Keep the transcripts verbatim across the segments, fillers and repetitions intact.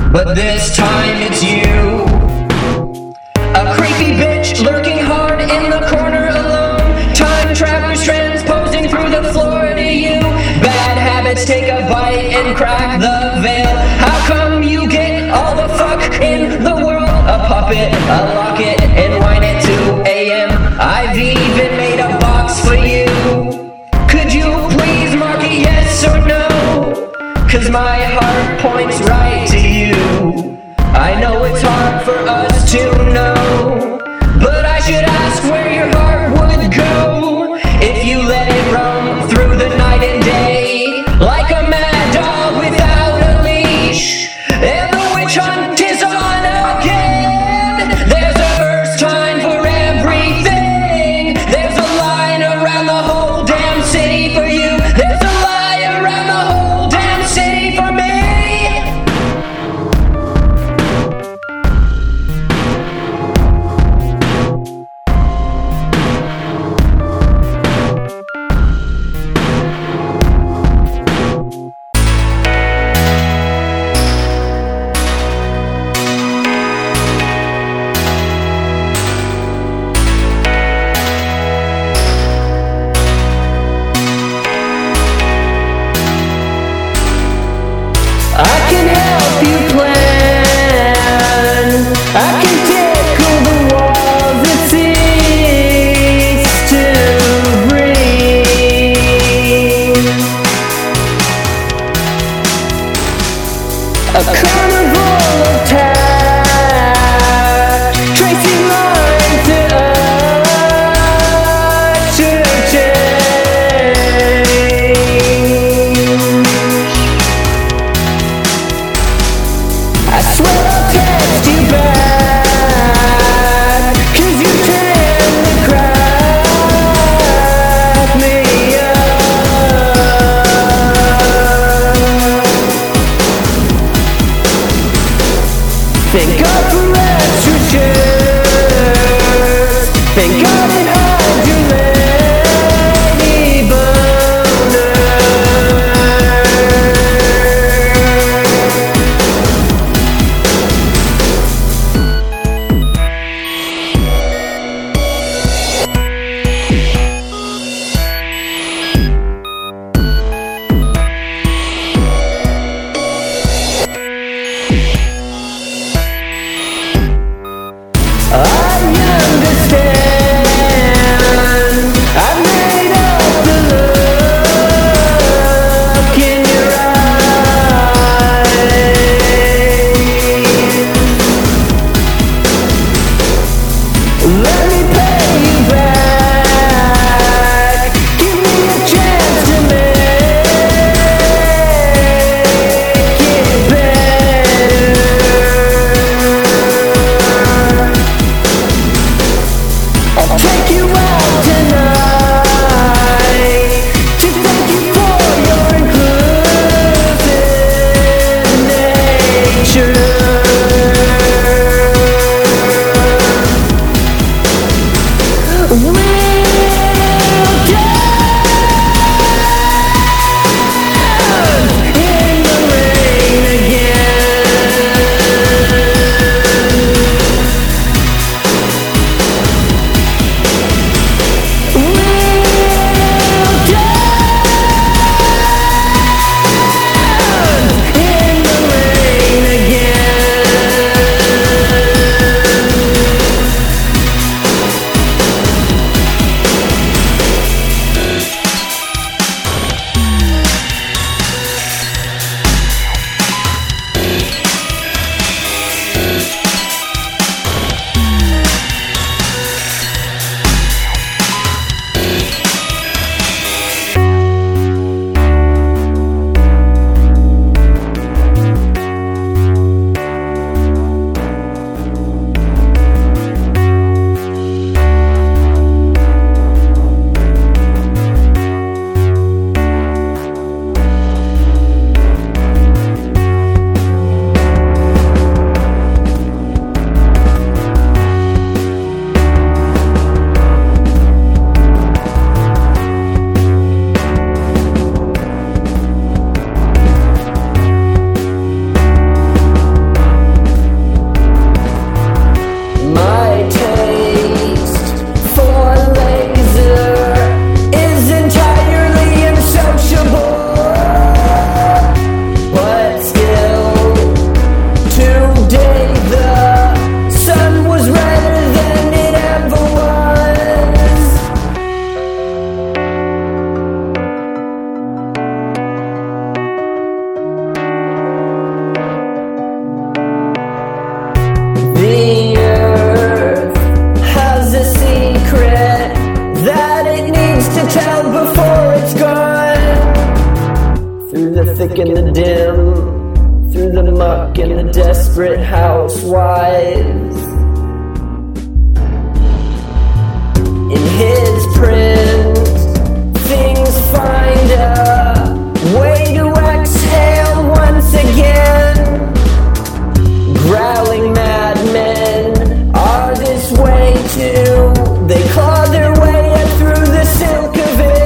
but this time it's you. A creepy bitch lurking hard in the corner alone. Time travelers transposing through the floor to you. Bad habits take a bite and crack the veil. How come you get all the fuck in the world? A puppet, a locket, and wine at two a.m. I've even made a box for you. Could you please mark a yes or no? Cause my heart points right to you. I know it's hard for us to know, but I should ask where your heart would go if you let it roam through the night and day like a mad dog without a leash. And the witch hunt is on again. There's a first time for everything. There's a line around the whole damn city for you. There's a lie around the whole damn city for me. I can help you plan. I can tickle the walls that cease to breathe. A carnival of tact, tracing lines to usher change. I swear I'll text you back, cause you tend to crack me up. Thank God for extra shirts. Thank God it hides your lady boner. I understand. I've made up the look in your eyes. Let me pay you back. Give me a chance to make it better. I'll take you out tonight to thank you for your inclusive nature. We'll dance in the rain again. We'll dance in the rain again. the thick and the dim, through the muck and the desperate housewives. In his print, things find a way to exhale once again. Growling madmen are this way too. They claw their way up through the silk of it.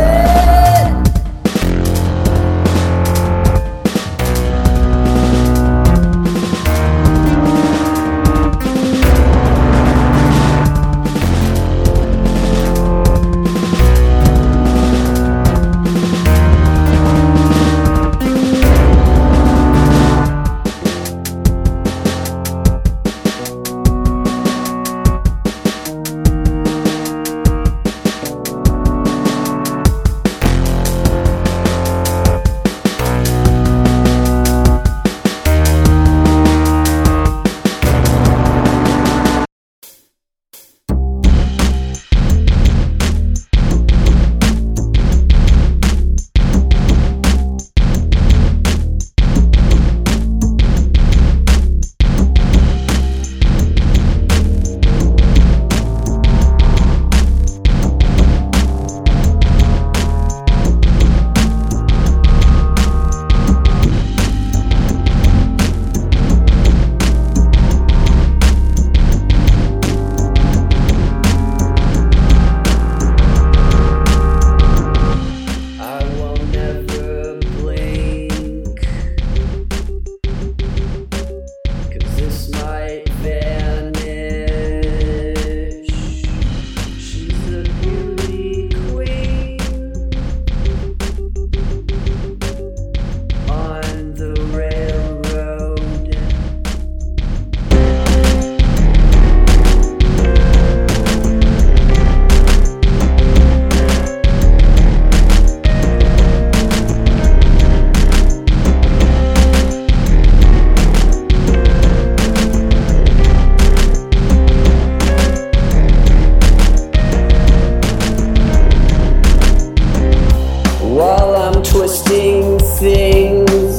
Twisting things,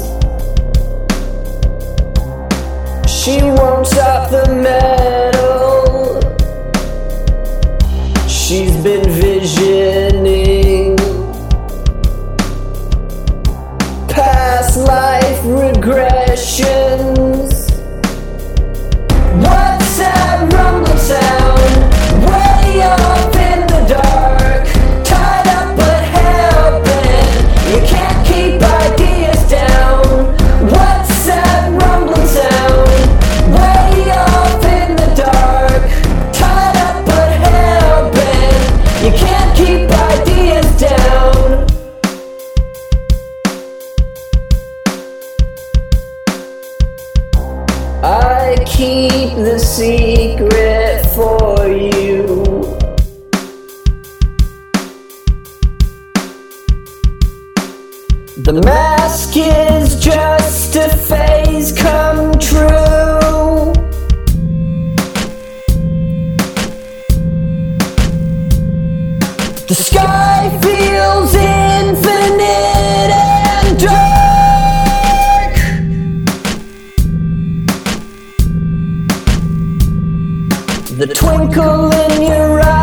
she won't stop the metal. She's been visioning past life regressions. What's that rumble sound way off in the dark? Tied up but helping, you can't keep ideas down. What's that rumbling sound way off in the dark? Tied up but helping, you can't keep ideas down. I keep the secret for you. The mask is just a phase come true. The sky feels infinite and dark. The twinkle in your eyes